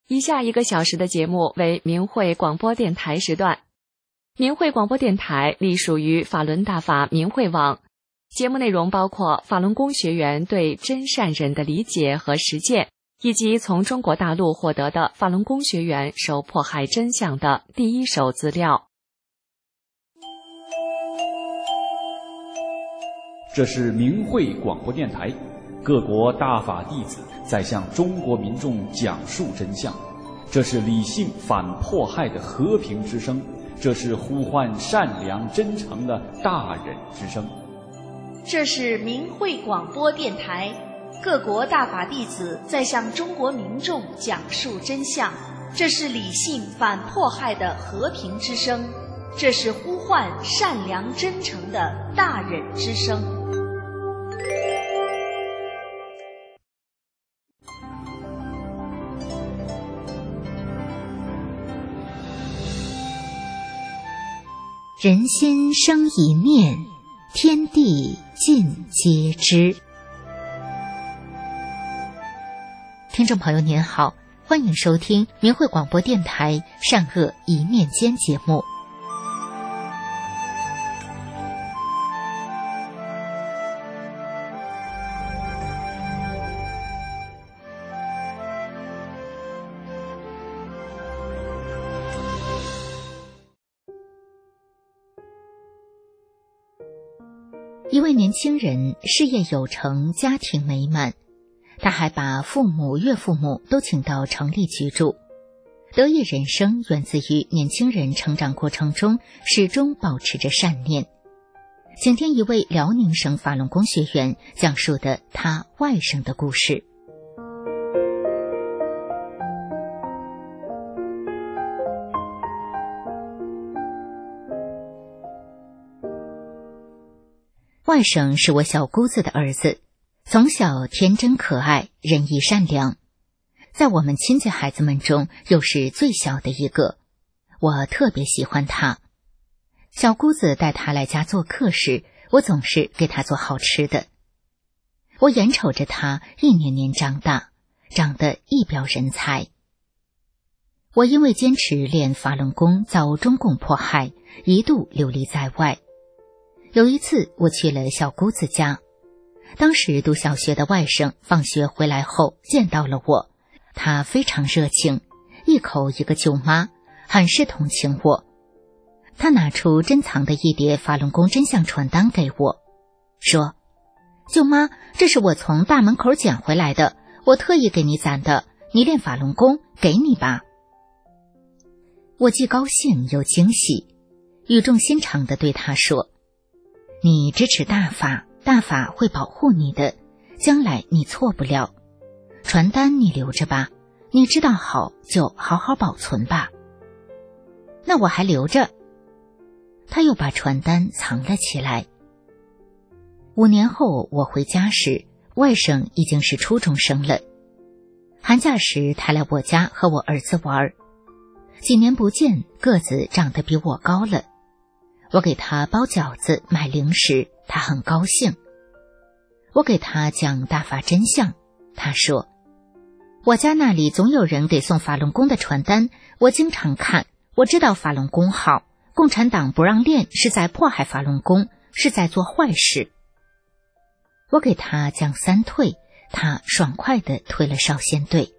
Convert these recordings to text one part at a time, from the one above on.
以下1个小时的节目为明慧广播电台时段。明慧广播电台隶属于法轮大法明慧网，节目内容包括法轮功学员对真善忍的理解和实践，以及从中国大陆获得的法轮功学员受迫害真相的第一手资料。 这是明慧广播电台，各国大法弟子在向中国民众讲述真相，这是理性反迫害的和平之声，这是呼唤善良真诚的大忍之声。 这是明慧广播电台，各国大法弟子在向中国民众讲述真相，这是理性反迫害的和平之声，这是呼唤善良真诚的大忍之声。 人心生一念，天地尽皆知。听众朋友您好，欢迎收听明慧广播电台善恶一念间节目。一位年轻人事业有成，家庭美满，他还把父母、岳父母都请到城里居住。得意人生源自于年轻人成长过程中始终保持着善念。请听一位辽宁省法轮功学员讲述的他外甥的故事。外甥是我小姑子的儿子，从小天真可爱，仁义善良，在我们亲戚孩子们中又是最小的一个，我特别喜欢他。小姑子带他来家做客时，我总是给他做好吃的。我眼瞅着他一年年长大，长得一表人才。我因为坚持练法轮功遭中共迫害，一度流离在外。有一次我去了小姑子家，当时读小学的外甥放学回来后见到了我，他非常热情，一口一个舅妈，很是同情我。他拿出珍藏的一叠法轮功真相传单给我，说：舅妈，这是我从大门口捡回来的，我特意给你攒的，你练法轮功，给你吧。我既高兴又惊喜，语重心长地对他说：你支持大法，大法会保护你的，将来你错不了。传单你留着吧，你知道好就好好保存吧。那我还留着。他又把传单藏了起来。5年后我回家时，外甥已经是初中生了。寒假时他来我家和我儿子玩，几年不见，个子长得比我高了。我给他包饺子买零食，他很高兴。我给他讲大法真相，他说：我家那里总有人给送法轮功的传单，我经常看，我知道法轮功好，共产党不让练是在迫害法轮功，是在做坏事。我给他讲3退，他爽快地退了少先队。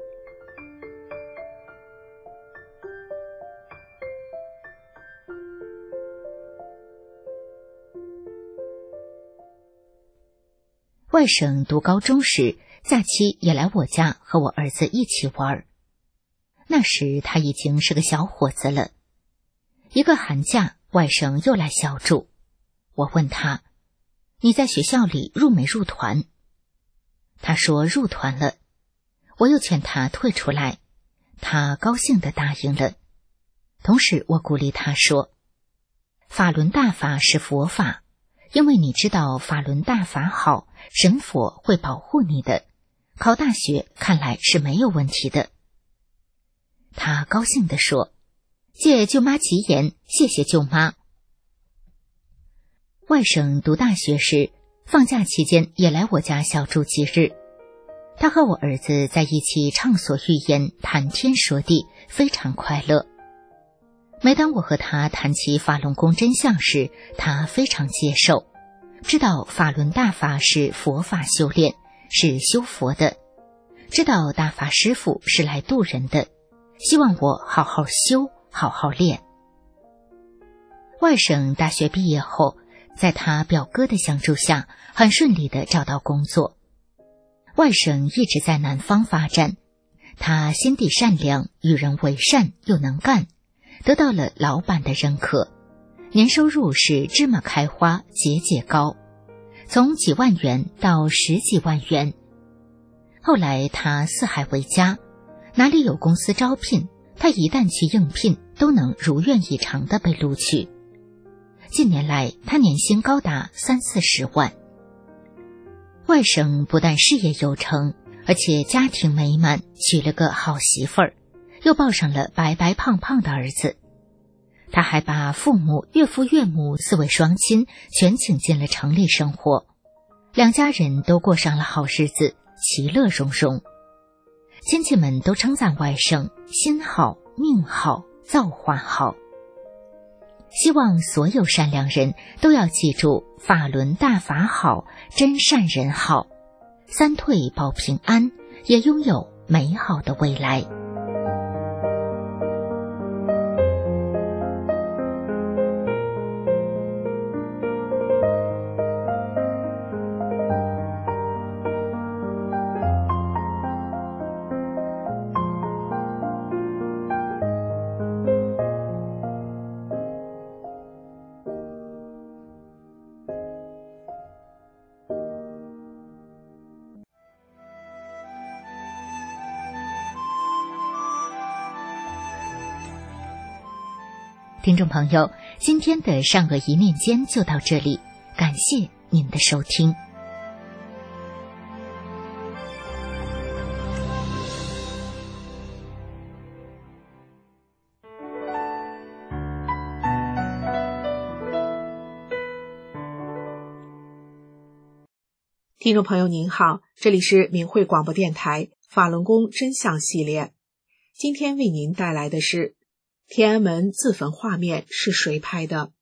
外甥读高中时，假期也来我家和我儿子一起玩。那时他已经是个小伙子了。一个寒假，外甥又来小住。我问他：你在学校里入没入团？他说入团了。我又劝他退出来，他高兴地答应了。同时我鼓励他说：法轮大法是佛法，因为你知道法轮大法好，神佛会保护你的，考大学看来是没有问题的。他高兴地说：借舅妈吉言，谢谢舅妈。外甥读大学时，放假期间也来我家小住几日。 他和我儿子在一起畅所欲言，谈天说地，非常快乐。每当我和他谈起法轮功真相时，他非常接受，知道法轮大法是佛法修炼，是修佛的，知道大法师父是来度人的，希望我好好修，好好练。外甥大学毕业后，在他表哥的相助下，很顺利地找到工作。外甥一直在南方发展，他心地善良，与人为善，又能干，得到了老板的认可，年收入是芝麻开花，节节高，从几万元到10几万元。后来他四海为家，哪里有公司招聘，他一旦去应聘，都能如愿以偿地被录取。近年来，他年薪高达30-40万。外甥不但事业有成，而且家庭美满，娶了个好媳妇儿，又抱上了白白胖胖的儿子。他还把父母、岳父、岳母4位双亲全请进了城里生活，两家人都过上了好日子，其乐融融。亲戚们都称赞外甥心好、命好、造化好。希望所有善良人都要记住法轮大法好，真善人好，三退保平安，也拥有美好的未来。听众朋友，今天的善恶一念间就到这里，感谢您的收听。 听众朋友您好，这里是明慧广播电台法轮功真相系列，今天为您带来的是天安门自焚画面是谁拍的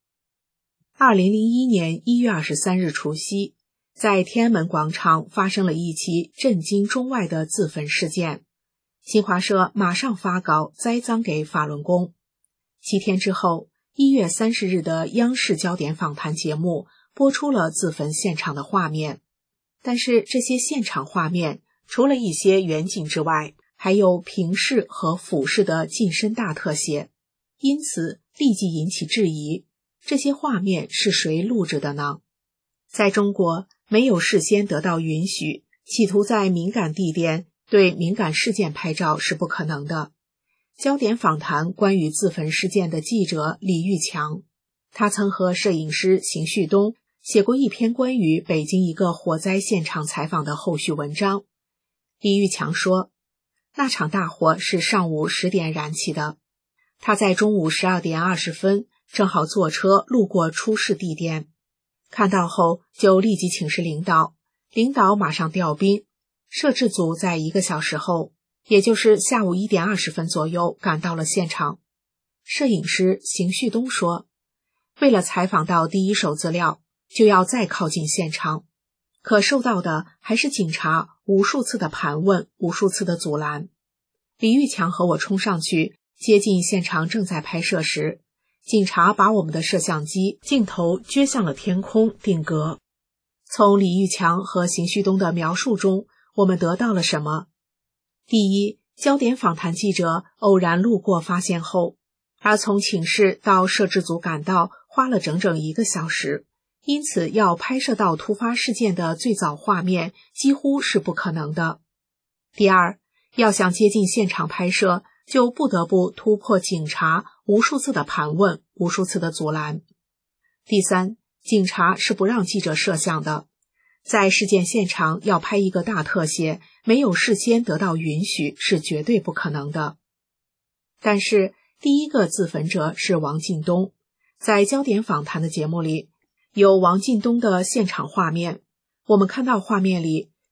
？2001年1月23日除夕，在天安门广场发生了一起震惊中外的自焚事件。新华社马上发稿栽赃给法轮功。7天之后，1月30日的央视焦点访谈节目播出了自焚现场的画面。但是这些现场画面除了一些远景之外，还有平视和俯视的近身大特写。因此立即引起质疑，这些画面是谁录制的呢？在中国，没有事先得到允许，企图在敏感地点对敏感事件拍照是不可能的。焦点访谈关于自焚事件的记者李玉强，他曾和摄影师邢旭东写过一篇关于北京一个火灾现场采访的后续文章。李玉强说，那场大火是上午10点燃起的，他在中午12点20分正好坐车路过出事地点，看到后就立即请示领导，领导马上调兵，摄制组在1个小时后，也就是下午1点20分左右赶到了现场。摄影师邢旭东说，为了采访到第一手资料，就要再靠近现场，可受到的还是警察无数次的盘问，无数次的阻拦。李玉强和我冲上去接近现场正在拍摄时，警察把我们的摄像机镜头撅向了天空定格。从李玉强和邢旭东的描述中，我们得到了什么？第一，焦点访谈记者偶然路过发现后，而从请示到摄制组赶到花了整整1个小时，因此要拍摄到突发事件的最早画面几乎是不可能的。第二，要想接近现场拍摄，就不得不突破警察无数次的盘问，无数次的阻拦。第三，警察是不让记者摄像的，在事件现场要拍一个大特写，没有事先得到允许是绝对不可能的。但是第一个自焚者是王进东，在焦点访谈的节目里有王进东的现场画面，我们看到画面里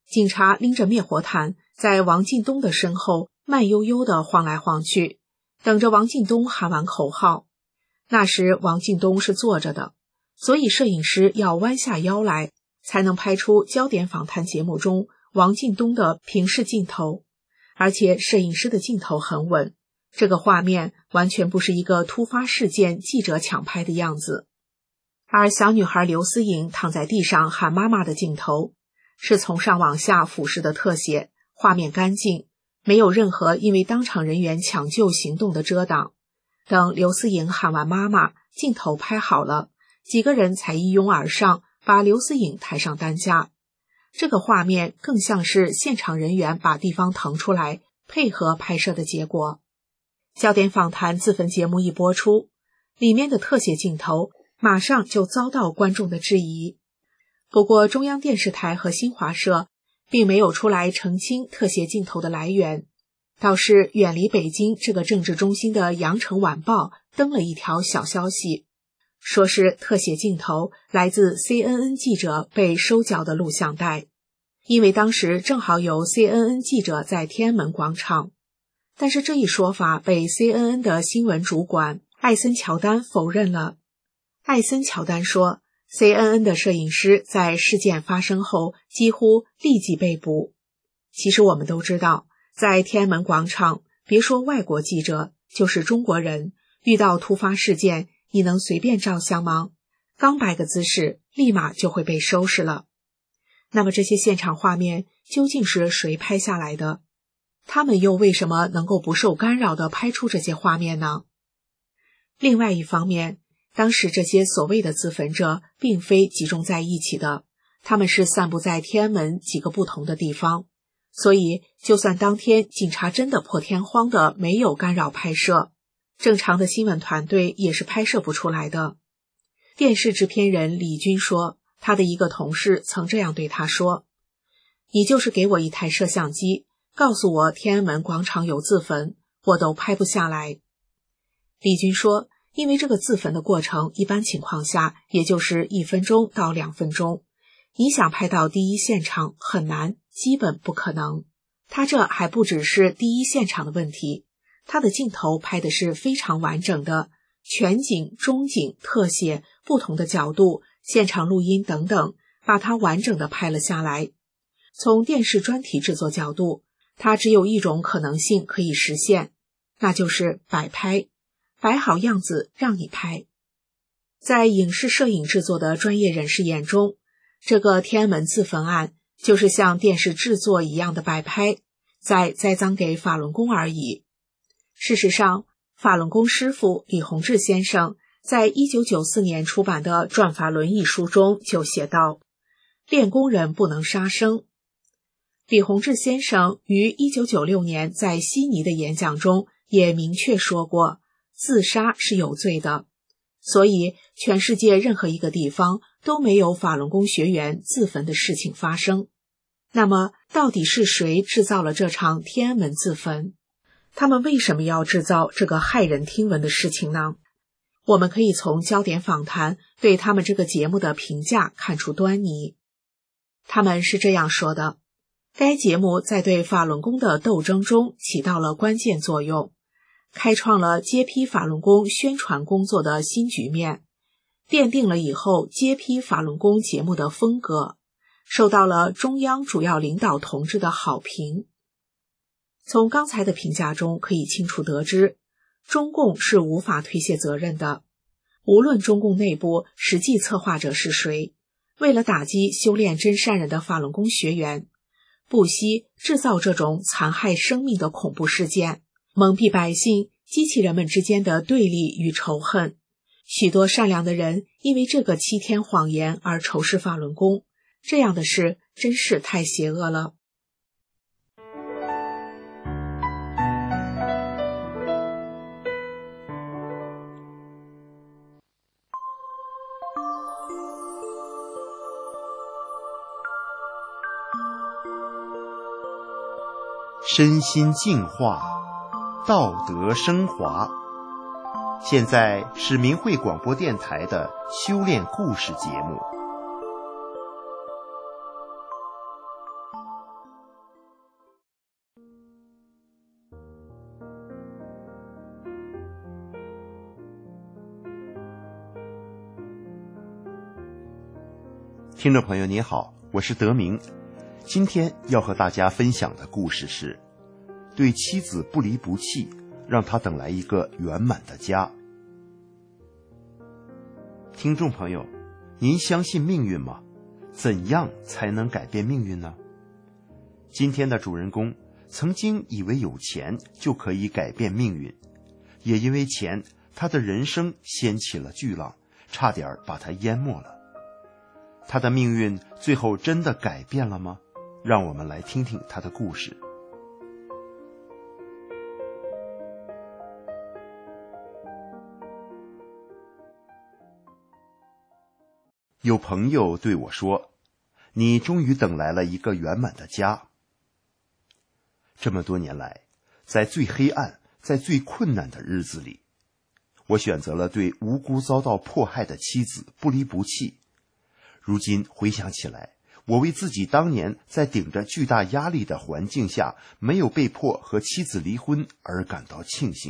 警察拎着灭火毯在王进东的身后慢悠悠地晃来晃去，等着王进东喊完口号。那时王进东是坐着的，所以摄影师要弯下腰来，才能拍出焦点访谈节目中王进东的平视镜头。而且摄影师的镜头很稳，这个画面完全不是一个突发事件记者抢拍的样子。而小女孩刘思颖躺在地上喊妈妈的镜头，是从上往下俯视的特写，画面干净，没有任何因为当场人员抢救行动的遮挡。等刘思颖喊完妈妈，镜头拍好了，几个人才一拥而上，把刘思颖抬上担架。这个画面更像是现场人员把地方腾出来，配合拍摄的结果。焦点访谈自焚节目一播出，里面的特写镜头马上就遭到观众的质疑。不过中央电视台和新华社并没有出来澄清特写镜头的来源，倒是远离北京这个政治中心的羊城晚报登了一条小消息，说是特写镜头来自 CNN 记者被收缴的录像带，因为当时正好有 CNN 记者在天安门广场。但是这一说法被 CNN 的新闻主管艾森乔丹否认了。艾森乔丹说， CNN 的摄影师在事件发生后几乎立即被捕。其实我们都知道，在天安门广场，别说外国记者，就是中国人，遇到突发事件，你能随便照相吗？刚摆个姿势，立马就会被收拾了。那么这些现场画面究竟是谁拍下来的？他们又为什么能够不受干扰地拍出这些画面呢？另外一方面，当时这些所谓的自焚者并非集中在一起的，他们是散布在天安门几个不同的地方，所以就算当天警察真的破天荒的没有干扰拍摄，正常的新闻团队也是拍摄不出来的。电视制片人李军说，他的一个同事曾这样对他说，你就是给我一台摄像机，告诉我天安门广场有自焚，我都拍不下来。李军说，因为这个自焚的过程一般情况下也就是1分钟到2分钟，你想拍到第一现场很难，基本不可能。他这还不只是第一现场的问题，他的镜头拍的是非常完整的，全景、中景、特写、不同的角度、现场录音等等，把它完整的拍了下来。从电视专题制作角度，它只有一种可能性可以实现，那就是摆拍，摆好样子让你拍。在影视摄影制作的专业人士眼中，这个天安门自焚案就是像电视制作一样的摆拍，在栽赃给法轮功而已。事实上，法轮功师父李洪志先生在1994年出版的《转法轮》一书中就写道，练功人不能杀生。李洪志先生于1996年在悉尼的演讲中也明确说过，自杀是有罪的，所以全世界任何一个地方都没有法轮功学员自焚的事情发生。那么到底是谁制造了这场天安门自焚？他们为什么要制造这个骇人听闻的事情呢？我们可以从焦点访谈对他们这个节目的评价看出端倪。他们是这样说的，该节目在对法轮功的斗争中起到了关键作用，开创了揭批法轮功宣传工作的新局面，奠定了以后揭批法轮功节目的风格，受到了中央主要领导同志的好评。从刚才的评价中可以清楚得知，中共是无法推卸责任的。无论中共内部实际策划者是谁，为了打击修炼真善人的法轮功学员，不惜制造这种残害生命的恐怖事件，蒙蔽百姓，激起人们之间的对立与仇恨。许多善良的人因为这个7天谎言而仇视法轮功，这样的事真是太邪恶了。 身心净化，道德升华。现在是明慧广播电台的修炼故事节目。 听众朋友您好，我是德明。今天要和大家分享的故事是对妻子不离不弃，让他等来一个圆满的家。听众朋友，您相信命运吗？怎样才能改变命运呢？今天的主人公曾经以为有钱就可以改变命运，也因为钱，他的人生掀起了巨浪，差点把他淹没了。他的命运最后真的改变了吗？让我们来听听他的故事。有朋友对我说，你终于等来了一个圆满的家。这么多年来，在最黑暗，在最困难的日子里，我选择了对无辜遭到迫害的妻子不离不弃。如今回想起来，我为自己当年在顶着巨大压力的环境下没有被迫和妻子离婚而感到庆幸。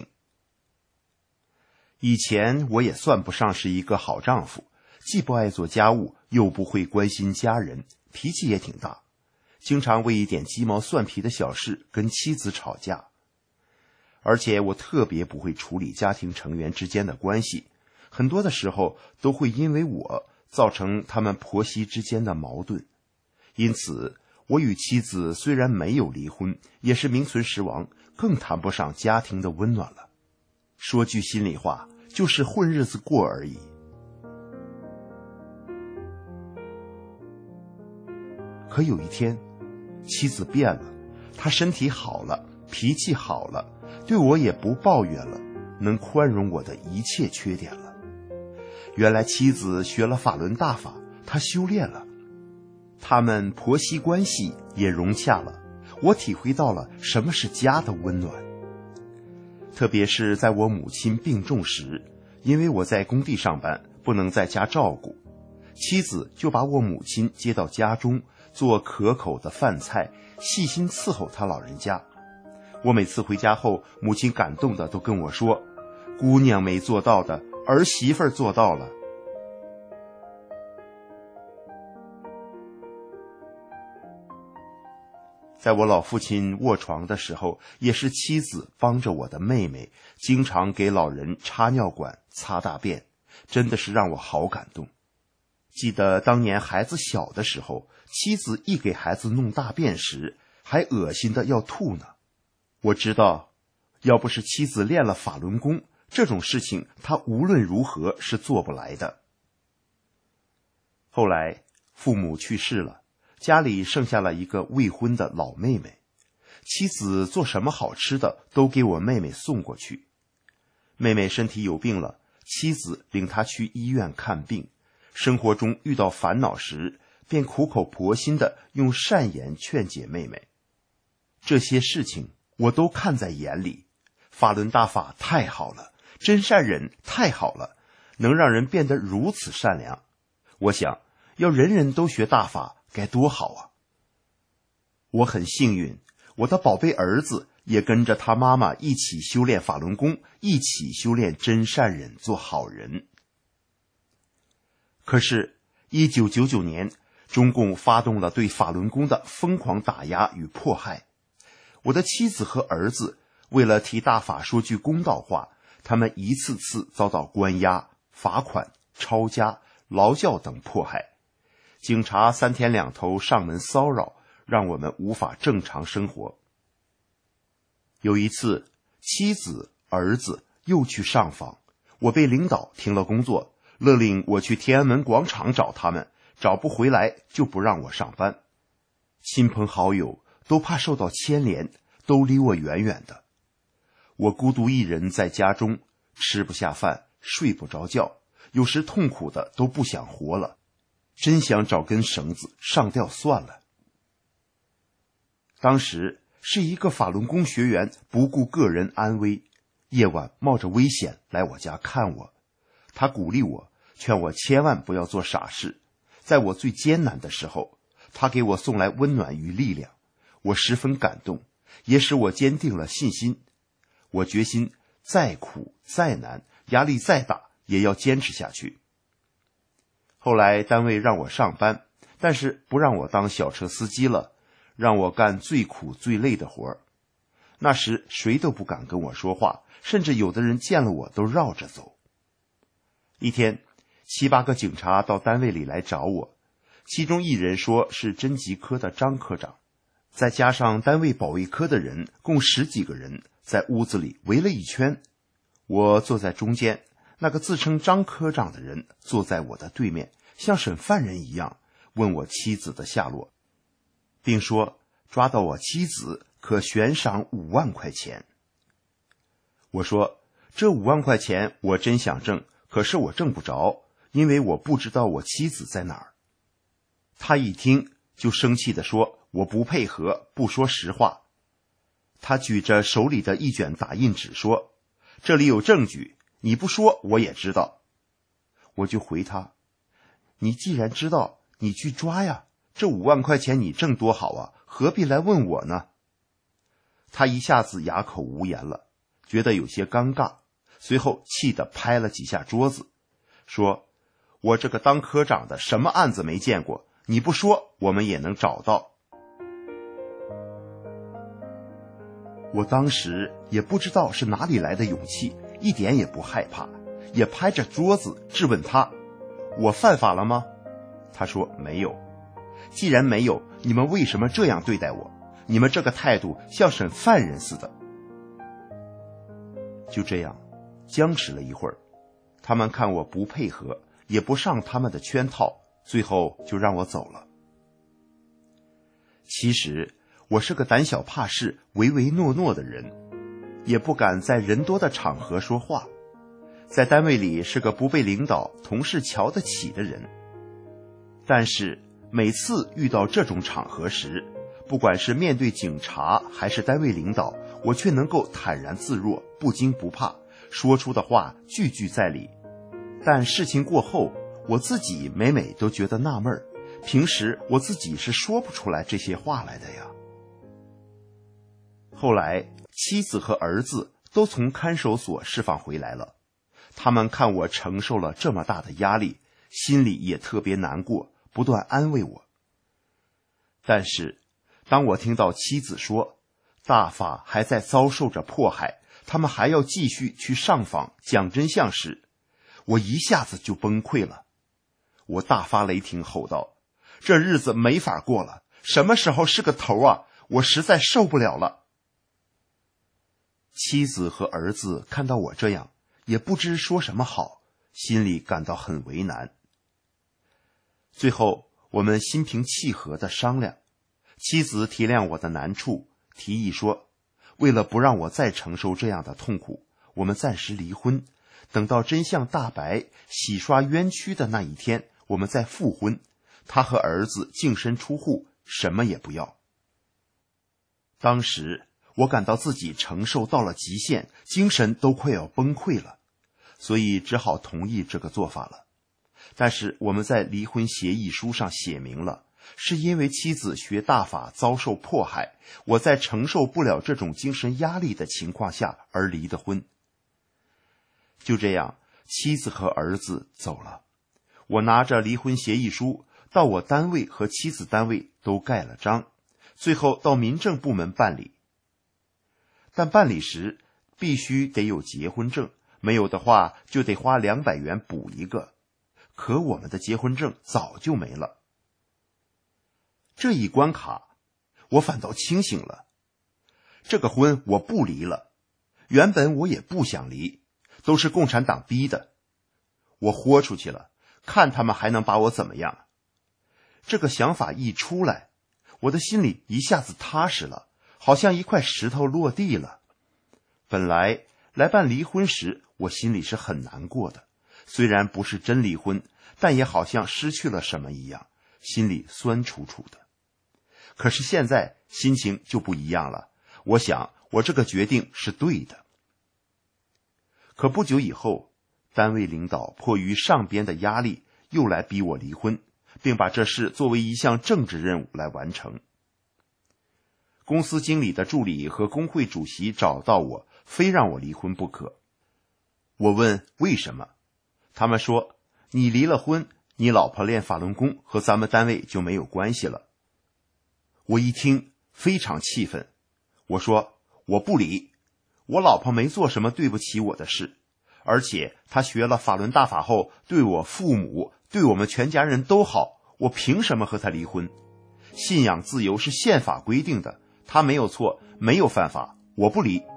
以前我也算不上是一个好丈夫，既不爱做家务，又不会关心家人，脾气也挺大，经常为一点鸡毛蒜皮的小事跟妻子吵架。而且我特别不会处理家庭成员之间的关系，很多的时候都会因为我造成他们婆媳之间的矛盾。因此，我与妻子虽然没有离婚，也是名存实亡，更谈不上家庭的温暖了。说句心里话，就是混日子过而已。可有一天，妻子变了，她身体好了，脾气好了，对我也不抱怨了，能宽容我的一切缺点了。原来妻子学了法轮大法，她修炼了，他们婆媳关系也融洽了，我体会到了什么是家的温暖。特别是在我母亲病重时，因为我在工地上班，不能在家照顾，妻子就把我母亲接到家中，做可口的饭菜，细心伺候她老人家。我每次回家后，母亲感动的都跟我说，姑娘没做到的，儿媳妇做到了。在我老父亲卧床的时候，也是妻子帮着我的妹妹，经常给老人插尿管、擦大便，真的是让我好感动。记得当年孩子小的时候，妻子一给孩子弄大便时，还恶心的要吐呢。我知道，要不是妻子练了法轮功，这种事情她无论如何是做不来的。后来父母去世了，家里剩下了一个未婚的老妹妹，妻子做什么好吃的都给我妹妹送过去。妹妹身体有病了，妻子领她去医院看病，生活中遇到烦恼时，便苦口婆心的用善言劝解妹妹。这些事情我都看在眼里，法轮大法太好了，真善忍太好了，能让人变得如此善良。我想，要人人都学大法，该多好啊！我很幸运，我的宝贝儿子也跟着他妈妈一起修炼法轮功，一起修炼真善忍，做好人。可是1999年，中共发动了对法轮功的疯狂打压与迫害。我的妻子和儿子为了替大法说句公道话，他们一次次遭到关押、罚款、抄家、劳教等迫害。警察3天2头上门骚扰，让我们无法正常生活。有一次，妻子、儿子又去上访，我被领导停了工作，勒令我去天安门广场找他们，找不回来就不让我上班。亲朋好友都怕受到牵连，都离我远远的。我孤独一人在家中，吃不下饭，睡不着觉，有时痛苦的都不想活了，真想找根绳子上吊算了。当时是一个法轮功学员不顾个人安危，夜晚冒着危险来我家看我。他鼓励我，劝我千万不要做傻事。在我最艰难的时候，他给我送来温暖与力量，我十分感动，也使我坚定了信心。我决心再苦再难，压力再大，也要坚持下去。后来单位让我上班， 但是不让我当小车司机了，让我干最苦最累的活儿。那时谁都不敢跟我说话，甚至有的人见了我都绕着走。一天，7、8个警察到单位里来找我，其中一人说是侦缉科的张科长，再加上单位保卫科的人，共10几个人在屋子里围了一圈。我坐在中间，那个自称张科长的人坐在我的对面，像审犯人一样问我妻子的下落，并说抓到我妻子可悬赏5万块钱。我说这5万块钱我真想挣，可是我挣不着，因为我不知道我妻子在哪儿。他一听就生气地说我不配合，不说实话。他举着手里的一卷打印纸说，这里有证据，你不说我也知道。我就回他，你既然知道，你去抓呀，这5万块钱你挣多好啊，何必来问我呢？他一下子哑口无言了，觉得有些尴尬，随后气得拍了几下桌子，说我这个当科长的什么案子没见过，你不说我们也能找到。我当时也不知道是哪里来的勇气，一点也不害怕，也拍着桌子质问他，我犯法了吗？他说没有。既然没有，你们为什么这样对待我？你们这个态度像审犯人似的。就这样僵持了一会儿，他们看我不配合，也不上他们的圈套，最后就让我走了。其实我是个胆小怕事、唯唯诺诺的人，也不敢在人多的场合说话，在单位里是个不被领导、同事瞧得起的人。但是每次遇到这种场合时，不管是面对警察还是单位领导，我却能够坦然自若，不惊不怕，说出的话句句在理。但事情过后，我自己每每都觉得纳闷，平时我自己是说不出来这些话来的呀。后来妻子和儿子都从看守所释放回来了，他们看我承受了这么大的压力，心里也特别难过，不断安慰我。但是当我听到妻子说大法还在遭受着迫害，他们还要继续去上访讲真相时，我一下子就崩溃了。我大发雷霆吼道，这日子没法过了，什么时候是个头啊，我实在受不了了。妻子和儿子看到我这样，也不知说什么好，心里感到很为难。最后我们心平气和地商量，妻子体谅我的难处，提议说，为了不让我再承受这样的痛苦，我们暂时离婚，等到真相大白，洗刷冤屈的那一天，我们再复婚，他和儿子净身出户，什么也不要。当时我感到自己承受到了极限，精神都快要崩溃了，所以只好同意这个做法了。但是我们在离婚协议书上写明了，是因为妻子学大法遭受迫害，我在承受不了这种精神压力的情况下而离的婚。就这样，妻子和儿子走了，我拿着离婚协议书到我单位和妻子单位都盖了章，最后到民政部门办理。但办理时必须得有结婚证，没有的话就得花200元补一个，可我们的结婚证早就没了。这一关卡，我反倒清醒了。这个婚我不离了，原本我也不想离，都是共产党逼的。我豁出去了，看他们还能把我怎么样。这个想法一出来，我的心里一下子踏实了，好像一块石头落地了。本来来办离婚时，我心里是很难过的，虽然不是真离婚，但也好像失去了什么一样，心里酸楚楚的。可是现在心情就不一样了，我想我这个决定是对的。可不久以后，单位领导迫于上边的压力，又来逼我离婚，并把这事作为一项政治任务来完成。公司经理的助理和工会主席找到我，非让我离婚不可。我问为什么，他们说你离了婚， 你老婆练法轮功和咱们单位就没有关系了。我一听非常气愤，我说我不理，我老婆没做什么对不起我的事，而且她学了法轮大法后对我父母对我们全家人都好，我凭什么和她离婚？信仰自由是宪法规定的，她没有错，没有犯法，我不离。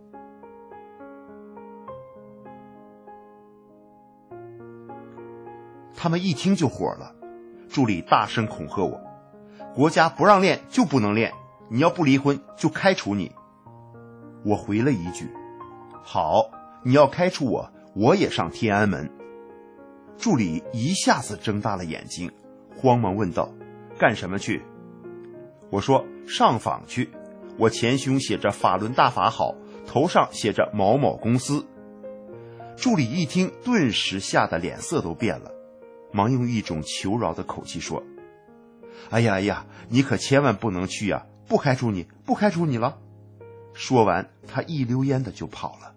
他们一听就火了，助理大声恐吓我，国家不让练就不能练，你要不离婚就开除你。我回了一句，好，你要开除我，我也上天安门。助理一下子睁大了眼睛，慌忙问道，干什么去？我说上访去，我前胸写着法轮大法好，头上写着某某公司。助理一听顿时吓得脸色都变了，忙用一种求饶的口气说，哎呀，你可千万不能去呀，不开除你了。说完他一溜烟的就跑了。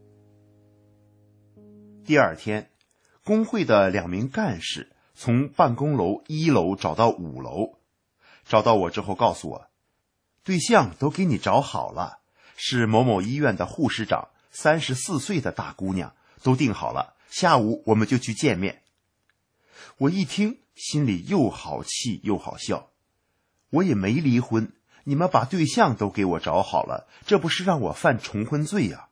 第二天，工会的2名干事从办公楼1楼找到5楼，找到我之后告诉我，对象都给你找好了，是某某医院的护士长，34岁的大姑娘，都定好了，下午我们就去见面。我一听心里又好气又好笑，我也没离婚，你们把对象都给我找好了，这不是让我犯重婚罪呀？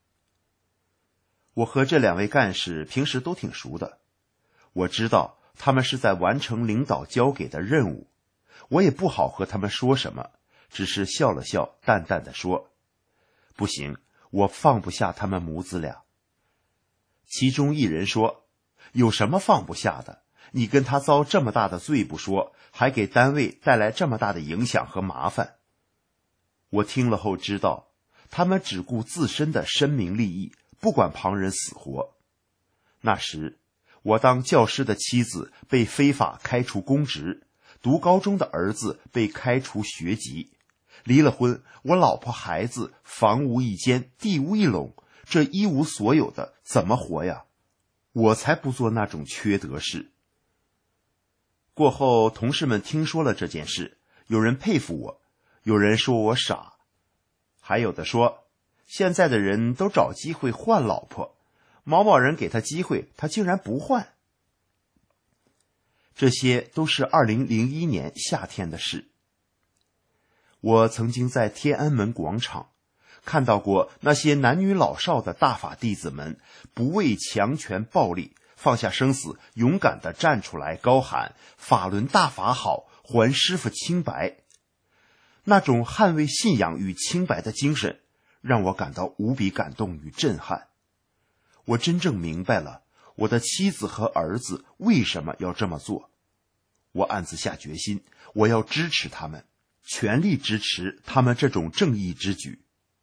我和这2位干事平时都挺熟的，我知道他们是在完成领导交给的任务，我也不好和他们说什么，只是笑了笑，淡淡的说，不行，我放不下他们母子俩。其中一人说，有什么放不下的？你跟他遭这么大的罪不说，还给单位带来这么大的影响和麻烦。我听了后知道，他们只顾自身的声名利益，不管旁人死活。那时，我当教师的妻子被非法开除公职，读高中的儿子被开除学籍，离了婚，我老婆孩子房屋一间，地屋一垄，这一无所有的怎么活呀？我才不做那种缺德事。过后，同事们听说了这件事，有人佩服我，有人说我傻，还有的说，现在的人都找机会换老婆，某某人给他机会，他竟然不换。这些都是2001年夏天的事。我曾经在天安门广场看到过那些男女老少的大法弟子们不畏强权暴力，放下生死，勇敢地站出来高喊法轮大法好，还师父清白。那种捍卫信仰与清白的精神让我感到无比感动与震撼。我真正明白了我的妻子和儿子为什么要这么做。我暗自下决心，我要支持他们，全力支持他们这种正义之举。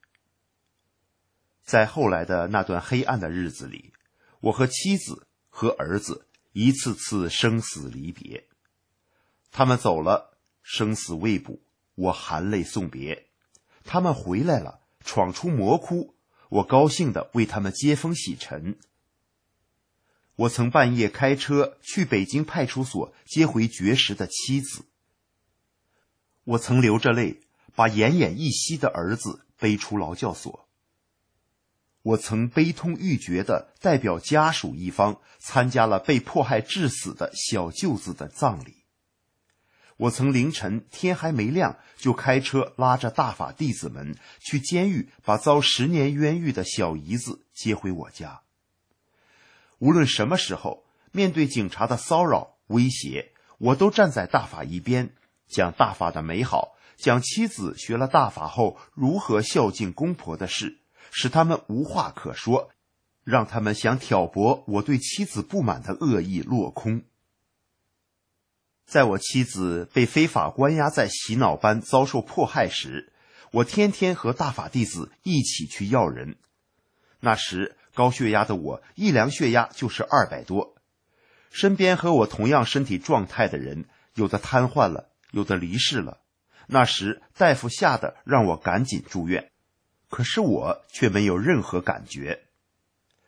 在后来的那段黑暗的日子里，我和妻子和儿子一次次生死离别。他们走了，生死未卜，我含泪送别。他们回来了，闯出魔窟，我高兴地为他们接风洗尘。我曾半夜开车去北京派出所接回绝食的妻子。我曾流着泪把奄奄一息的儿子背出劳教所。我曾悲痛欲绝地代表家属一方参加了被迫害致死的小舅子的葬礼。我曾凌晨天还没亮就开车拉着大法弟子们去监狱，把遭10年冤狱的小姨子接回我家。无论什么时候，面对警察的骚扰威胁，我都站在大法一边，讲大法的美好，讲妻子学了大法后如何孝敬公婆的事，使他们无话可说，让他们想挑拨我对妻子不满的恶意落空。在我妻子被非法关押在洗脑班遭受迫害时，我天天和大法弟子一起去要人。那时高血压的我一量血压就是200多，身边和我同样身体状态的人，有的瘫痪了，有的离世了。那时大夫吓得让我赶紧住院，可是我却没有任何感觉。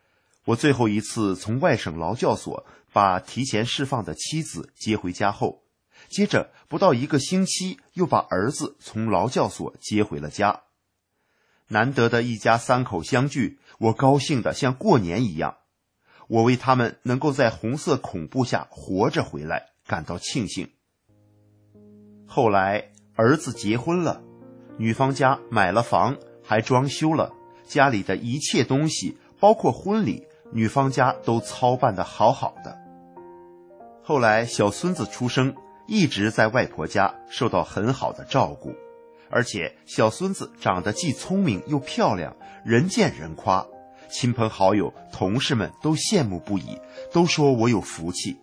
我最后一次从外省劳教所把提前释放的妻子接回家后，接着不到1个星期又把儿子从劳教所接回了家。难得的一家3口相聚，我高兴得像过年一样。我为他们能够在红色恐怖下活着回来感到庆幸。后来儿子结婚了，女方家买了房，还装修了，家里的一切东西包括婚礼，女方家都操办得好好的。后来小孙子出生，一直在外婆家受到很好的照顾，而且小孙子长得既聪明又漂亮，人见人夸，亲朋好友同事们都羡慕不已，都说我有福气。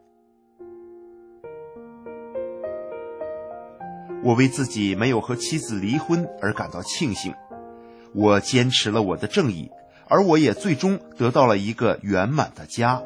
我为自己没有和妻子离婚而感到庆幸，我坚持了我的正义，而我也最终得到了一个圆满的家。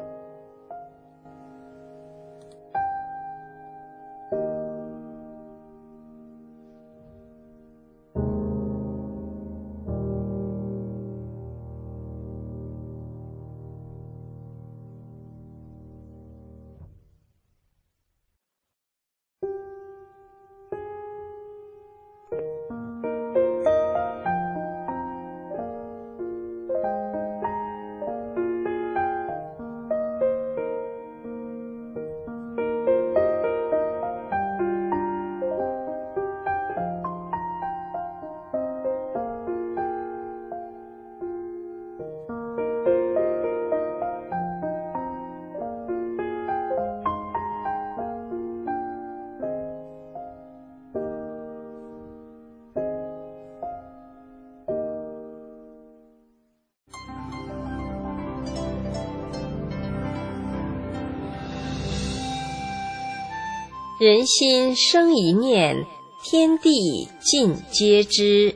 人心生一念，天地尽皆知。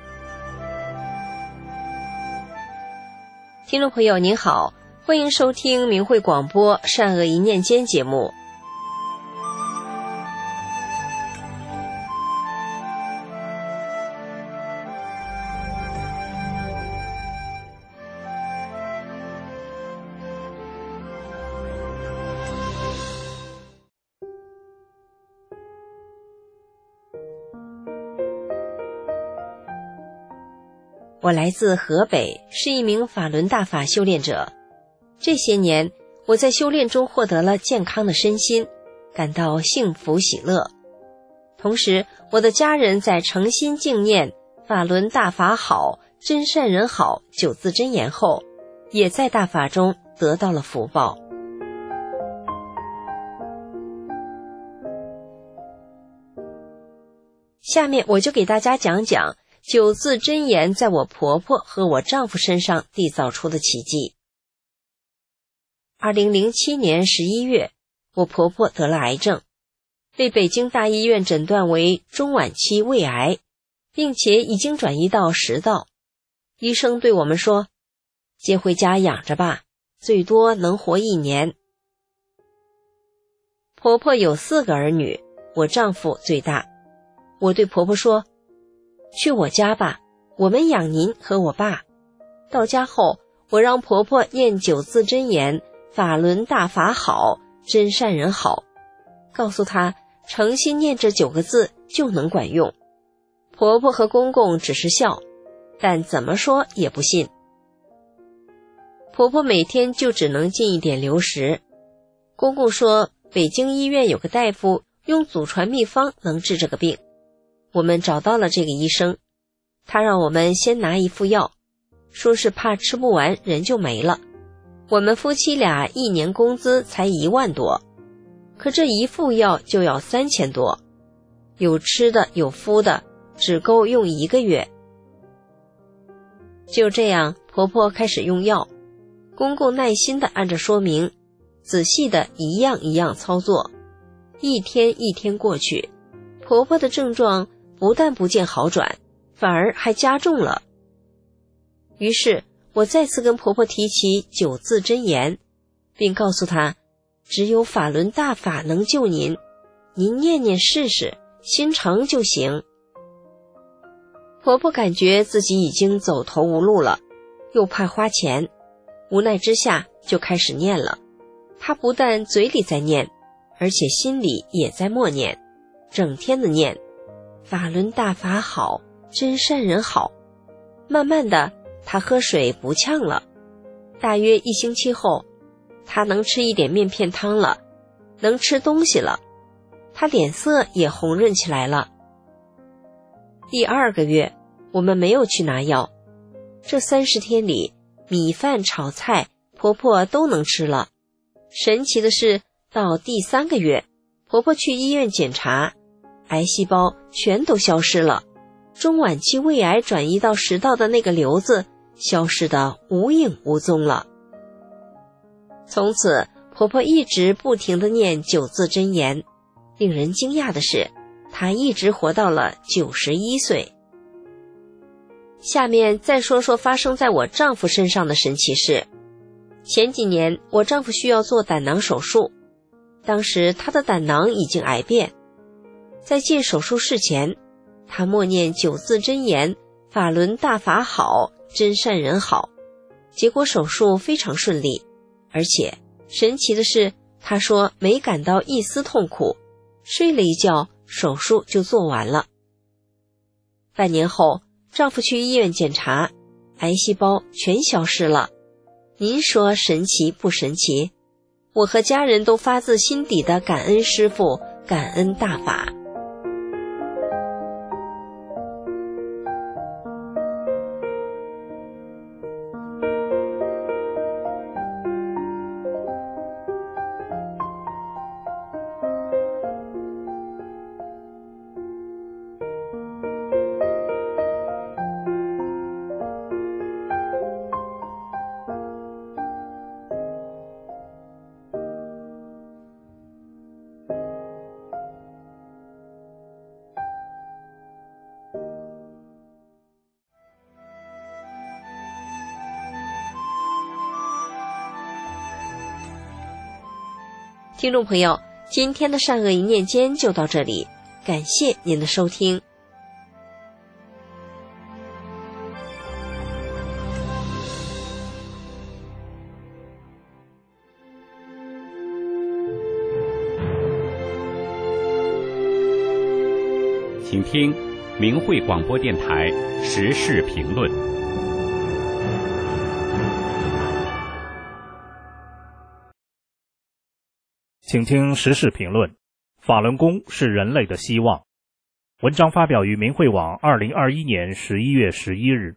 听众朋友您好，欢迎收听明慧广播善恶一念间节目。我来自河北，是一名法轮大法修炼者。这些年，我在修炼中获得了健康的身心，感到幸福喜乐。同时，我的家人在诚心敬念法轮大法好，真善人好9字真言后，也在大法中得到了福报。下面我就给大家讲讲9字真言在我婆婆和我丈夫身上缔造出的奇迹。2007年11月，我婆婆得了癌症，被北京大医院诊断为中晚期胃癌，并且已经转移到食道。医生对我们说，接回家养着吧，最多能活1年。婆婆有4个儿女，我丈夫最大。我对婆婆说，去我家吧，我们养您和我爸。到家后，我让婆婆念9字真言，法轮大法好，真善人好，告诉她诚心念这9个字就能管用。婆婆和公公只是笑，但怎么说也不信。婆婆每天就只能进一点流食。公公说北京医院有个大夫用祖传秘方能治这个病。我们找到了这个医生，他让我们先拿一副药，说是怕吃不完人就没了。我们夫妻俩1年工资才1万多，可这一副药就要3000多，有吃的有敷的，只够用1个月。就这样，婆婆开始用药，公公耐心地按着说明，仔细地一样一样操作。一天一天过去，婆婆的症状不但不见好转，反而还加重了。于是我再次跟婆婆提起9字真言，并告诉她，只有法轮大法能救您，您念念试试，心诚就行。婆婆感觉自己已经走投无路了，又怕花钱， 无奈之下就开始念了。他不但嘴里在念，而且心里也在默念，整天的念法轮大法好，真善人好。慢慢的，他喝水不呛了，大约1星期后，他能吃一点面片汤了，能吃东西了，他脸色也红润起来了。第2个月，我们没有去拿药，这30天里，米饭炒菜婆婆都能吃了。神奇的是，到第3个月，婆婆去医院检查，癌细胞全都消失了，中晚期胃癌转移到食道的那个瘤子消失得无影无踪了。从此，婆婆一直不停地念9字真言，令人惊讶的是，她一直活到了91岁。下面再说说发生在我丈夫身上的神奇事。前几年，我丈夫需要做胆囊手术，当时他的胆囊已经癌变。在进手术室前，他默念9字真言，法轮大法好，真善人好。结果手术非常顺利，而且神奇的是，他说没感到一丝痛苦，睡了一觉，手术就做完了。半年后，丈夫去医院检查，癌细胞全消失了。您说神奇不神奇？我和家人都发自心底的感恩师父，感恩大法。听众朋友，今天的善恶一念间就到这里，感谢您的收听。 请听明慧广播电台时事评论。 请听时事评论，法轮功是人类的希望。文章发表于明慧网2021年11月11日。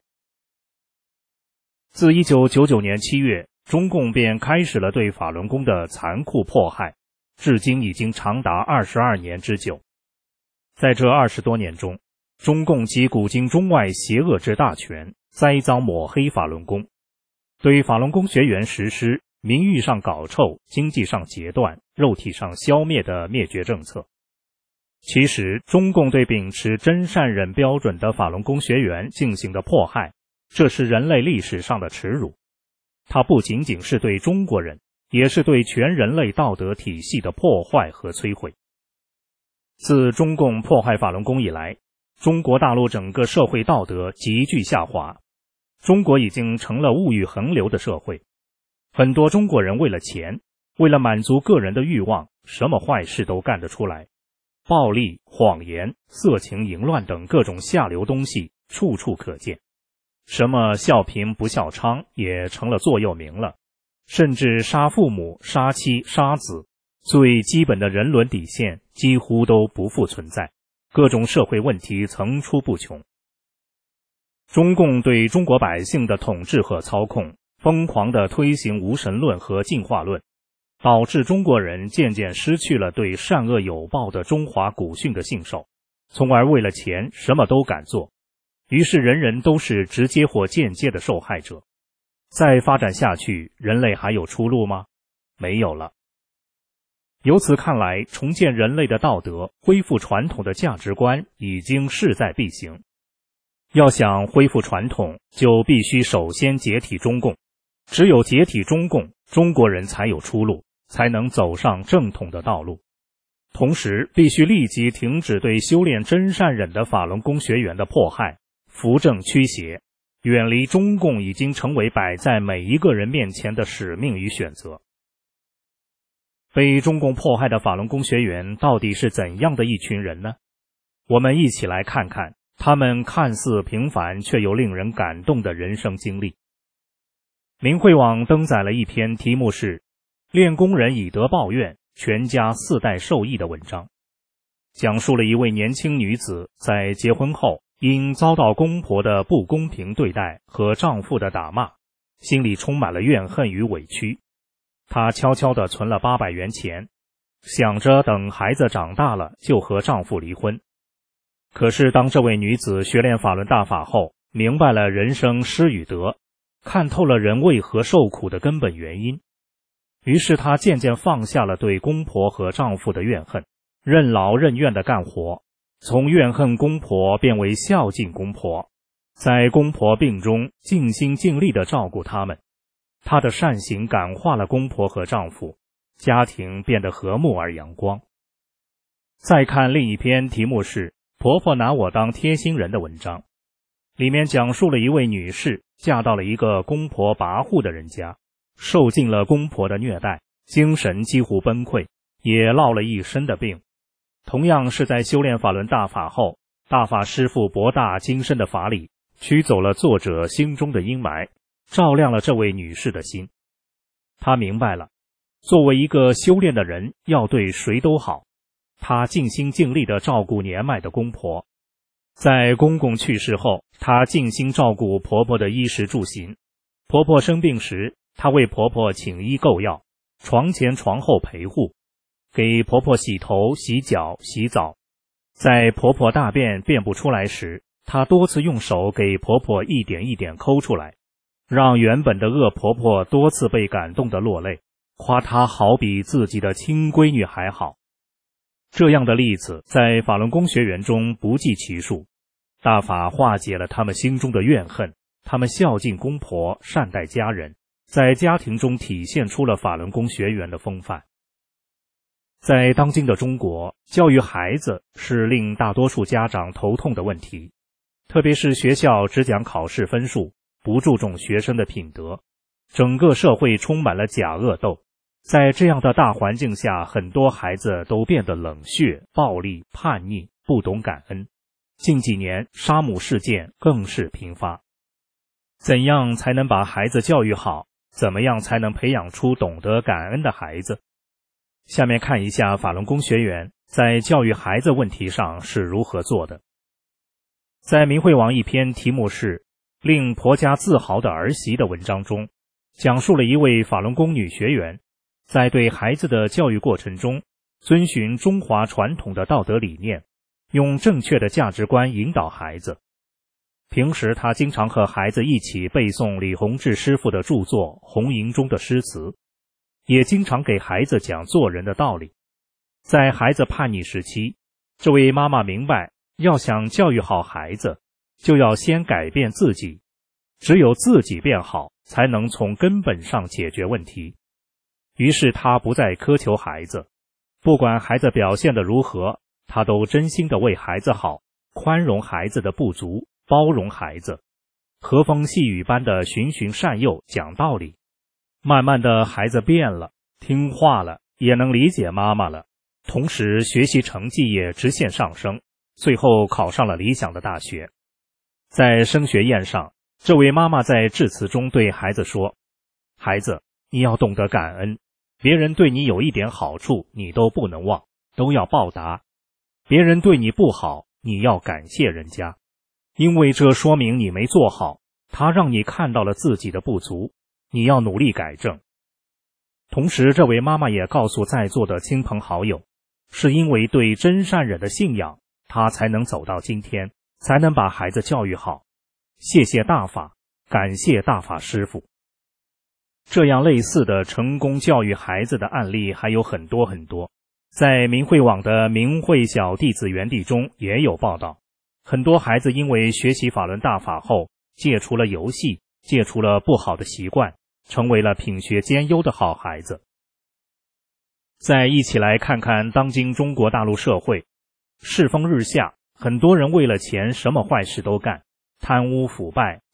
自1999年7月，中共便开始了对法轮功的残酷迫害，至今已经长达22年之久。在这20多年中，中共集古今中外邪恶之大权，栽赃抹黑法轮功，对法轮功学员实施名誉上搞臭、经济上截断、肉体上消灭的灭绝政策。其实，中共对秉持真善忍标准的法轮功学员进行的迫害，这是人类历史上的耻辱。它不仅仅是对中国人，也是对全人类道德体系的破坏和摧毁。自中共迫害法轮功以来，中国大陆整个社会道德急剧下滑，中国已经成了物欲横流的社会。很多中国人为了钱，为了满足个人的欲望，什么坏事都干得出来。暴力、谎言、色情、淫乱等各种下流东西处处可见。什么孝贫不孝娼也成了座右铭了，甚至杀父母、杀妻、杀子，最基本的人伦底线几乎都不复存在，各种社会问题层出不穷。中共对中国百姓的统治和操控，疯狂地推行无神论和进化论，导致中国人渐渐失去了对善恶有报的中华古训的信守，从而为了钱什么都敢做，于是人人都是直接或间接的受害者。再发展下去，人类还有出路吗？没有了。由此看来，重建人类的道德，恢复传统的价值观已经势在必行。要想恢复传统，就必须首先解体中共，只有解体中共，中国人才有出路，才能走上正统的道路。同时，必须立即停止对修炼真善忍的法轮功学员的迫害，扶正驱邪， 远离中共已经成为摆在每一个人面前的使命与选择。被中共迫害的法轮功学员到底是怎样的一群人呢？我们一起来看看他们看似平凡却又令人感动的人生经历。明慧网登载了一篇题目是“练功人以德报怨，全家4代受益”的文章，讲述了一位年轻女子在结婚后因遭到公婆的不公平对待和丈夫的打骂，心里充满了怨恨与委屈。她悄悄地存了800元钱，想着等孩子长大了就和丈夫离婚。可是当这位女子学练法轮大法后，明白了人生失与得，看透了人为何受苦的根本原因，于是她渐渐放下了对公婆和丈夫的怨恨，任劳任怨地干活，从怨恨公婆变为孝敬公婆，在公婆病中尽心尽力地照顾他们。她的善行感化了公婆和丈夫，家庭变得和睦而阳光。再看另一篇题目是“婆婆拿我当贴心人”的文章，里面讲述了一位女士嫁到了一个公婆跋扈的人家，受尽了公婆的虐待，精神几乎崩溃，也落了一身的病。同样是在修炼法轮大法后，大法师父博大精深的法理驱走了作者心中的阴霾，照亮了这位女士的心。她明白了，作为一个修炼的人，要对谁都好。她尽心尽力地照顾年迈的公婆，在公公去世后，她尽心照顾婆婆的衣食住行。婆婆生病时，她为婆婆请医购药，床前床后陪护，给婆婆洗头、洗脚、洗澡。在婆婆大便便不出来时，她多次用手给婆婆一点一点抠出来，让原本的恶婆婆多次被感动得落泪，夸她好比自己的亲闺女还好。这样的例子在法轮功学员中不计其数，大法化解了他们心中的怨恨，他们孝敬公婆，善待家人，在家庭中体现出了法轮功学员的风范。在当今的中国，教育孩子是令大多数家长头痛的问题，特别是学校只讲考试分数，不注重学生的品德，整个社会充满了假恶斗。在这样的大环境下，很多孩子都变得冷血、暴力、叛逆，不懂感恩。近几年杀母事件更是频发。怎样才能把孩子教育好？怎么样才能培养出懂得感恩的孩子？下面看一下法轮功学员在教育孩子问题上是如何做的。在明慧网一篇题目是“令婆家自豪的儿媳”的文章中，讲述了一位法轮功女学员在对孩子的教育过程中，遵循中华传统的道德理念，用正确的价值观引导孩子。平时他经常和孩子一起背诵李洪志师傅的著作《红营》中的诗词，也经常给孩子讲做人的道理。在孩子叛逆时期，这位妈妈明白，要想教育好孩子，就要先改变自己，只有自己变好，才能从根本上解决问题。于是他不再苛求孩子，不管孩子表现得如何，他都真心地为孩子好，宽容孩子的不足，包容孩子，和风细雨般的循循善诱，讲道理。慢慢的，孩子变了，听话了，也能理解妈妈了，同时学习成绩也直线上升，最后考上了理想的大学。在升学宴上，这位妈妈在致辞中对孩子说：“孩子，你要懂得感恩，别人对你有一点好处，你都不能忘，都要报答。别人对你不好，你要感谢人家，因为这说明你没做好，他让你看到了自己的不足，你要努力改正。”同时，这位妈妈也告诉在座的亲朋好友，是因为对真善忍的信仰，她才能走到今天，才能把孩子教育好。谢谢大法，感谢大法师父。这样类似的成功教育孩子的案例还有很多很多，在明慧网的明慧小弟子园地中也有报道。很多孩子因为学习法轮大法后，戒除了游戏，戒除了不好的习惯，成为了品学兼优的好孩子。再一起来看看当今中国大陆社会，世风日下，很多人为了钱什么坏事都干，贪污腐败，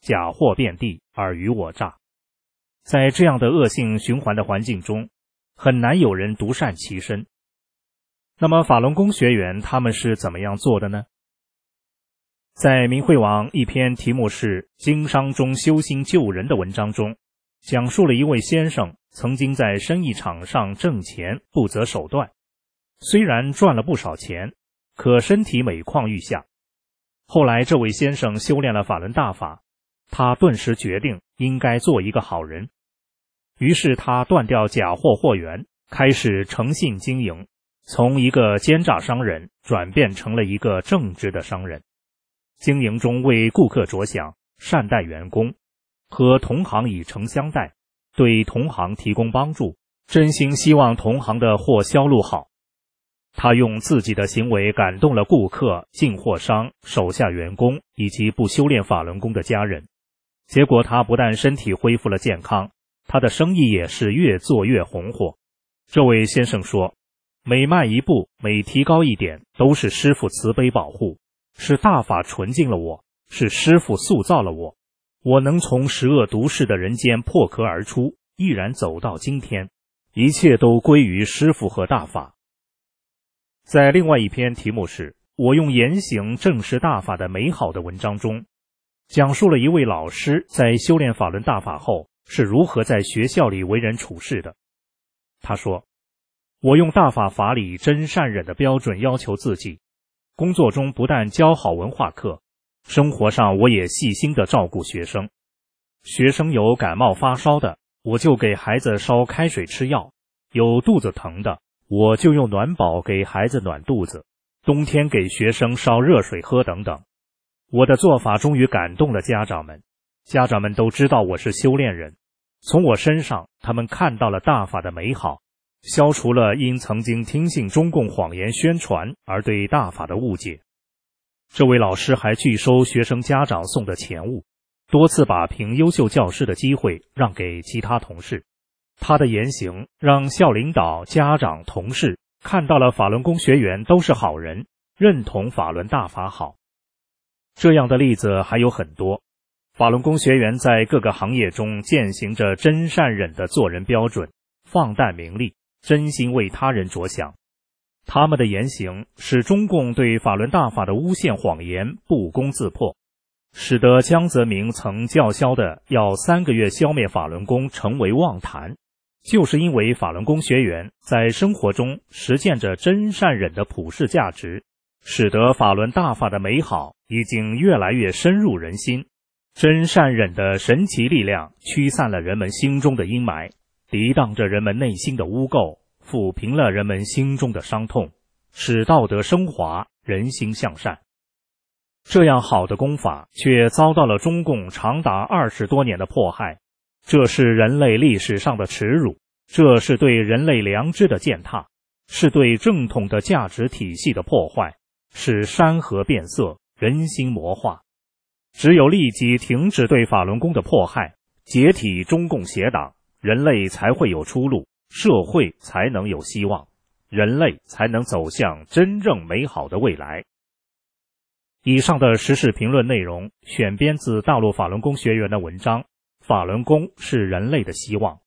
假货遍地，尔虞我诈。在这样的恶性循环的环境中，很难有人独善其身。那么法轮功学员他们是怎么样做的呢？在明慧网一篇题目是经商中修心救人的文章中，讲述了一位先生曾经在生意场上挣钱不择手段，虽然赚了不少钱，可身体每况愈下。后来这位先生修炼了法轮大法，他顿时决定应该做一个好人。于是他断掉假货货源，开始诚信经营，从一个奸诈商人转变成了一个正直的商人。经营中为顾客着想，善待员工，和同行以诚相待，对同行提供帮助，真心希望同行的货销路好。他用自己的行为感动了顾客、进货商、手下员工以及不修炼法轮功的家人。结果他不但身体恢复了健康，他的生意也是越做越红火。这位先生说，每迈一步，每提高一点，都是师父慈悲保护，是大法纯净了我，是师父塑造了我。我能从十恶毒世的人间破壳而出，毅然走到今天，一切都归于师父和大法。在另外一篇题目是我用言行证实大法的美好的文章中，讲述了一位老师在修炼法轮大法后是如何在学校里为人处事的。他说，我用大法法理真善忍的标准要求自己，工作中不但教好文化课，生活上我也细心地照顾学生。学生有感冒发烧的，我就给孩子烧开水吃药，有肚子疼的，我就用暖宝给孩子暖肚子，冬天给学生烧热水喝等等。我的做法终于感动了家长们，家长们都知道我是修炼人，从我身上他们看到了大法的美好，消除了因曾经听信中共谎言宣传而对大法的误解。这位老师还拒收学生家长送的钱物，多次把评优秀教师的机会让给其他同事。他的言行让校领导、家长、同事看到了法轮功学员都是好人，认同法轮大法好。这样的例子还有很多。法轮功学员在各个行业中践行着真善忍的做人标准，放淡名利，真心为他人着想。他们的言行使中共对法轮大法的诬陷谎言不攻自破，使得江泽民曾叫嚣的要3个月消灭法轮功成为妄谈。就是因为法轮功学员在生活中实践着真善忍的普世价值，使得法轮大法的美好已经越来越深入人心。真善忍的神奇力量驱散了人们心中的阴霾，涤荡着人们内心的污垢，抚平了人们心中的伤痛，使道德升华，人心向善。这样好的功法却遭到了中共长达20多年的迫害，这是人类历史上的耻辱，这是对人类良知的践踏，是对正统的价值体系的破坏，使山河变色，人心魔化。只有立即停止对法轮功的迫害，解体中共邪党，人类才会有出路，社会才能有希望，人类才能走向真正美好的未来。以上的时事评论内容选编自大陆法轮功学员的文章《法轮功是人类的希望》。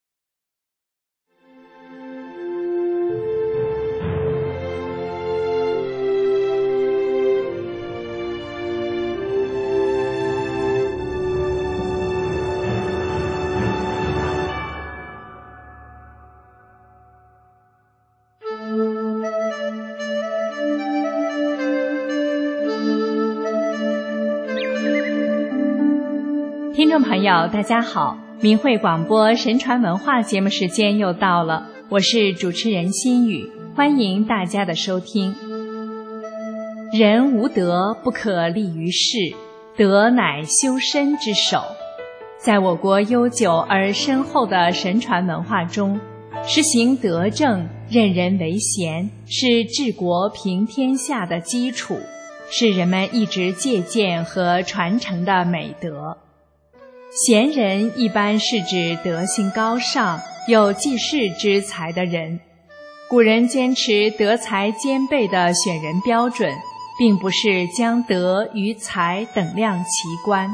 听众朋友大家好，明慧广播神传文化节目时间又到了，我是主持人心雨，欢迎大家的收听。人无德不可立于世，德乃修身之首。在我国悠久而深厚的神传文化中，实行德政，任人唯贤，是治国平天下的基础，是人们一直借鉴和传承的美德。贤人一般是指德行高尚、有济世之才的人。古人坚持德才兼备的选人标准，并不是将德与才等量齐观，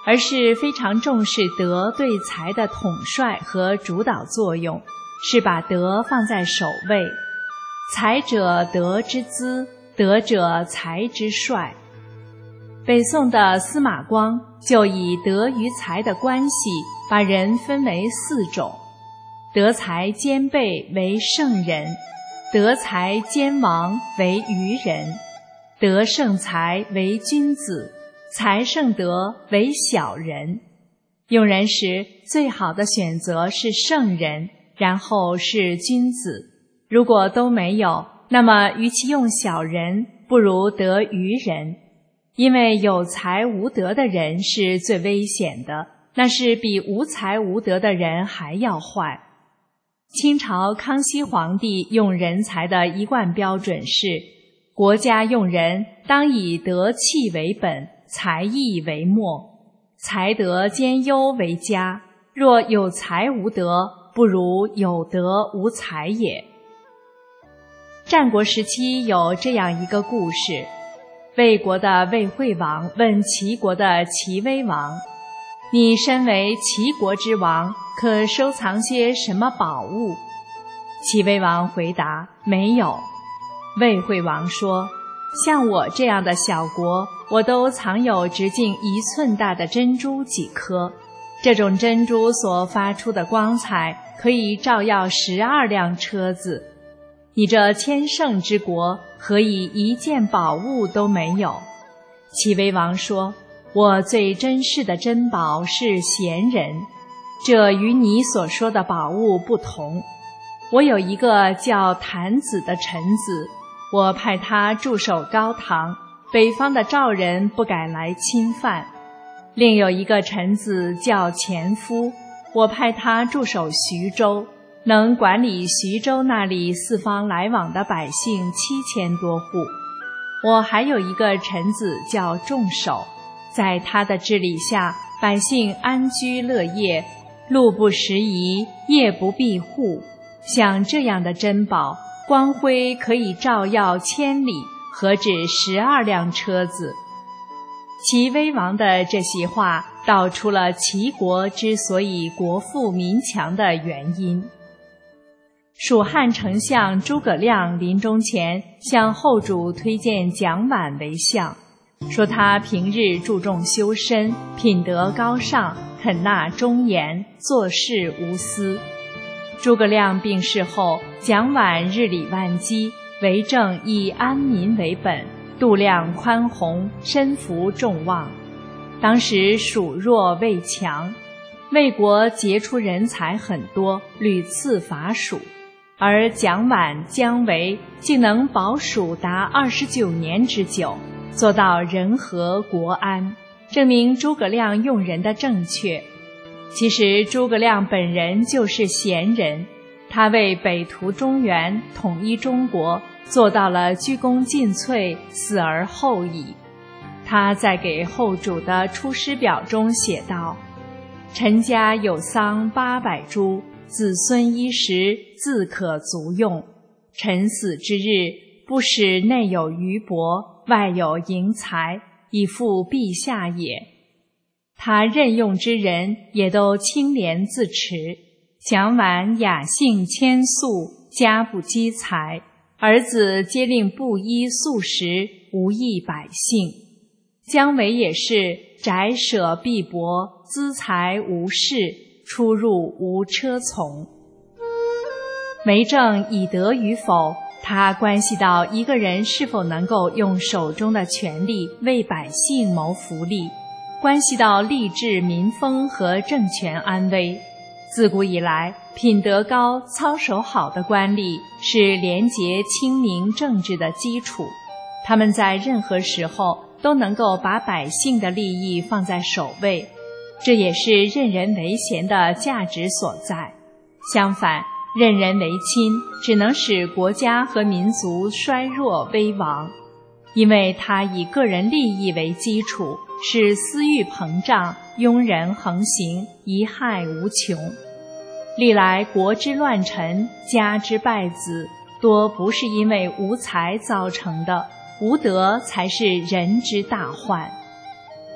而是非常重视德对才的统帅和主导作用，是把德放在首位。才者德之资，德者才之帅。北宋的司马光就以德与才的关系，把人分为4种：德才兼备为圣人，德才兼王为愚人，德胜才为君子，才胜德为小人。用人时最好的选择是圣人，然后是君子。如果都没有，那么与其用小人，不如得愚人。因为有才无德的人是最危险的，那是比无才无德的人还要坏。清朝康熙皇帝用人才的一贯标准是：国家用人当以德气为本，才艺为末，才德兼优为佳。若有才无德，不如有德无才也。战国时期有这样一个故事，魏国的魏惠王问齐国的齐威王：你身为齐国之王，可收藏些什么宝物？齐威王回答：没有。魏惠王说：像我这样的小国，我都藏有直径1寸大的珍珠几颗，这种珍珠所发出的光彩可以照耀12辆车子。你这千乘之国，何以一件宝物都没有？齐威王说：我最珍视的珍宝是贤人，这与你所说的宝物不同。我有一个叫谭子的臣子，我派他驻守高唐，北方的赵人不敢来侵犯。另有一个臣子叫钱夫，我派他驻守徐州，能管理徐州那里四方来往的百姓7000多户。我还有一个臣子叫仲守，在他的治理下，百姓安居乐业，路不拾遗，夜不闭户。像这样的珍宝，光辉可以照耀千里，何止12辆车子？齐威王的这席话道出了齐国之所以国富民强的原因。蜀汉丞相诸葛亮临终前向后主推荐蒋琬为相，说他平日注重修身，品德高尚，肯纳忠言，做事无私。诸葛亮病逝后，蒋琬日理万机，为政以安民为本，度量宽宏，身服众望。当时蜀弱魏强，魏国杰出人才很多，屡次伐蜀，而蒋琬、姜维竟能保蜀达29年之久，做到人和国安，证明诸葛亮用人的正确。其实诸葛亮本人就是贤人，他为北图中原，统一中国，做到了鞠躬尽瘁，死而后已。他在给后主的出师表中写道：臣家有桑800株，子孙衣食自可足用。臣死之日，不使内有余帛，外有盈财，以复陛下也。他任用之人也都清廉自持，蒋琬雅性谦素，家不积财，儿子皆令布衣素食，无益百姓。姜维也是宅舍必薄，资财无事，出入无车从。为政以德与否，它关系到一个人是否能够用手中的权力为百姓谋福利，关系到吏治民风和政权安危。自古以来，品德高、操守好的官吏是廉洁清明政治的基础，他们在任何时候都能够把百姓的利益放在首位，这也是任人唯贤的价值所在。相反，任人唯亲只能使国家和民族衰弱危亡，因为它以个人利益为基础，使私欲膨胀，庸人横行，贻害无穷。历来国之乱臣，家之败子，多不是因为无才造成的，无德才是人之大患。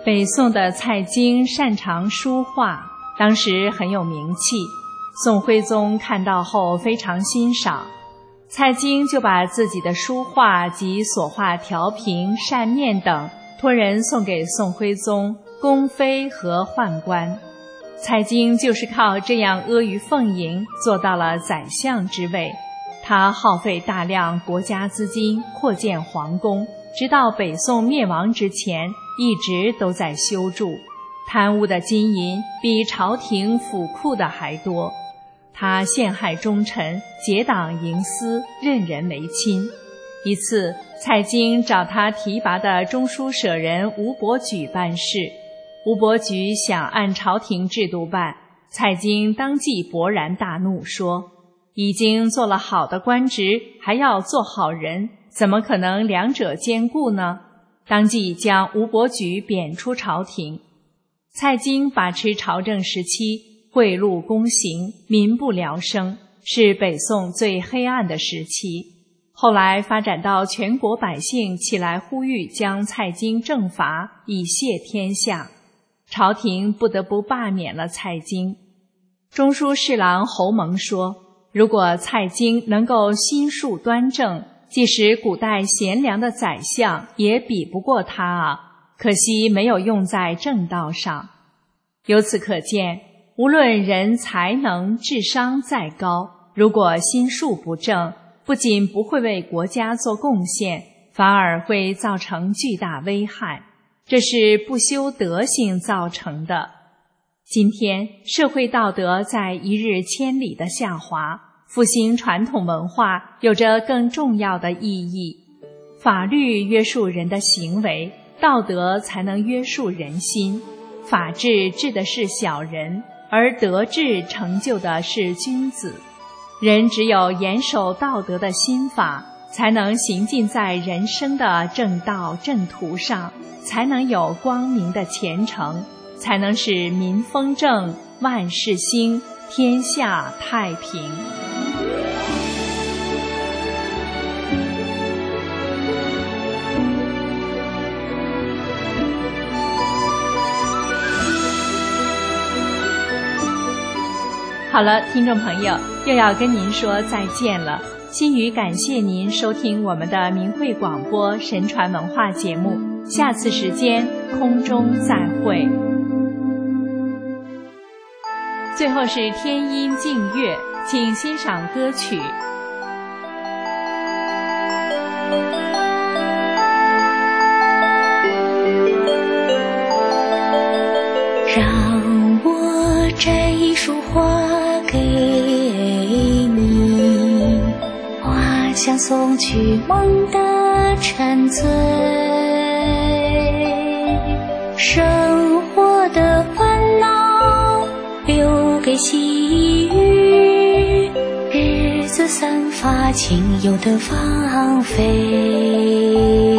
北宋的蔡京擅长书画，当时很有名气。宋徽宗看到后非常欣赏，蔡京就把自己的书画及所画条屏、扇面等托人送给宋徽宗、宫妃和宦官。蔡京就是靠这样阿谀奉迎做到了宰相之位。他耗费大量国家资金扩建皇宫，直到北宋灭亡之前一直都在修筑，贪污的金银比朝廷府库的还多。他陷害忠臣，结党营私，任人唯亲。一次，蔡京找他提拔的中书舍人吴伯举办事，吴伯举想按朝廷制度办，蔡京当即勃然大怒，说：已经做了好的官职，还要做好人，怎么可能两者兼顾呢？当即将吴伯举贬出朝廷。蔡京把持朝政时期，贿赂公行，民不聊生，是北宋最黑暗的时期。后来发展到全国百姓起来呼吁将蔡京正法，以谢天下，朝廷不得不罢免了蔡京。中书侍郎侯蒙说，如果蔡京能够心术端正，即使古代贤良的宰相也比不过他啊，可惜没有用在正道上。由此可见，无论人才能、智商再高，如果心术不正，不仅不会为国家做贡献，反而会造成巨大危害。这是不修德行造成的。今天社会道德在一日千里的下滑，复兴传统文化有着更重要的意义。法律约束人的行为，道德才能约束人心。法治治的是小人，而德治成就的是君子。人只有严守道德的心法，才能行进在人生的正道正途上，才能有光明的前程，才能使民风正，万事兴，天下太平。好了，听众朋友，又要跟您说再见了。心语感谢您收听我们的明慧广播神传文化节目，下次时间空中再会。最后是天音静乐，请欣赏歌曲。 让我摘一束花给你，花香送去梦的沉醉，生活的烦恼留给细雨，日子散发轻柔的芳菲。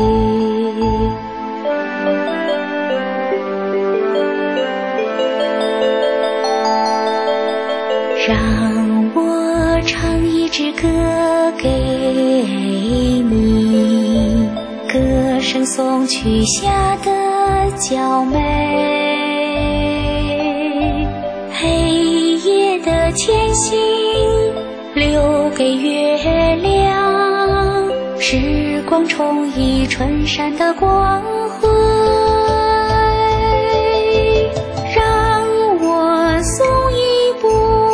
让我唱一支歌给你，歌声送去夏的娇美，黑夜的前行留给月亮，时光冲移春山的光辉，让我送一部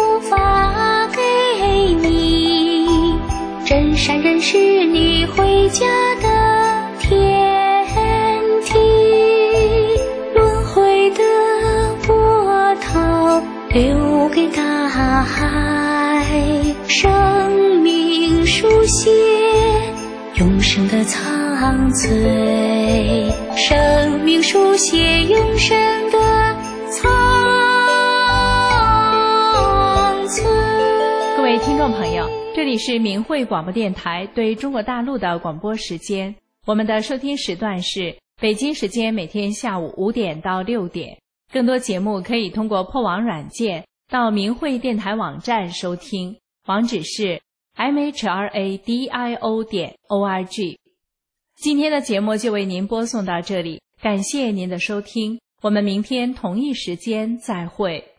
真善人是你回家的天梯，轮回的波涛留给大海，生命书写永生的苍翠，生命书写永生的苍翠。 各位听众朋友，这里是明慧广播电台对中国大陆的广播时间，我们的收听时段是北京时间每天下午5点到6点。更多节目可以通过破网软件到明慧电台网站收听，网址是 mhradio.org。今天的节目就为您播送到这里，感谢您的收听， 我们明天同一时间再会。